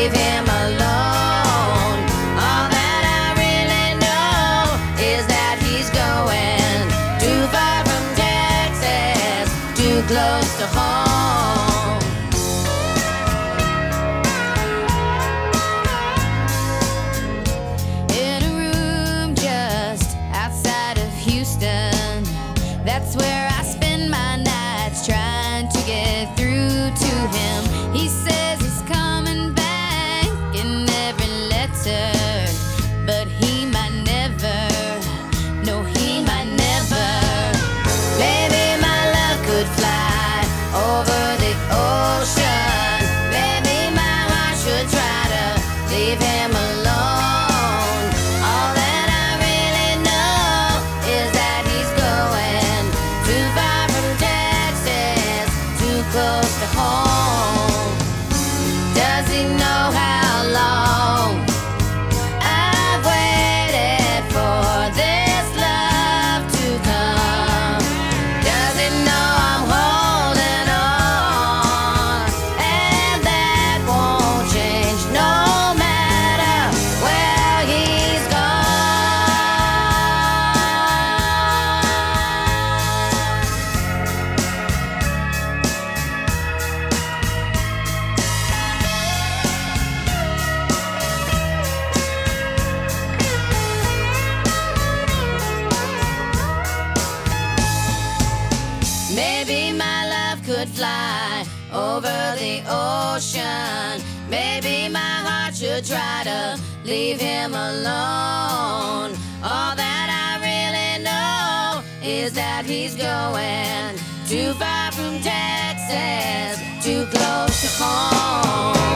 leave him alone. All that I really know is that he's going too far from Texas, too close to home. That's where I spend my nights trying to get through to him. He says he's coming back in every letter, but he might never, no, he might never. Maybe my love could fly over the ocean. Maybe my heart should try to leave him alone. All that I really know is that he's going too far from Texas, too close to home. Does he know how long I've waited for this love to come? Does he know I'm holding on, and that won't change no matter where he's gone? Maybe my love could fly over the ocean. Maybe my heart should try to leave him alone. All that I really know is that he's going too far from Texas, too close to home.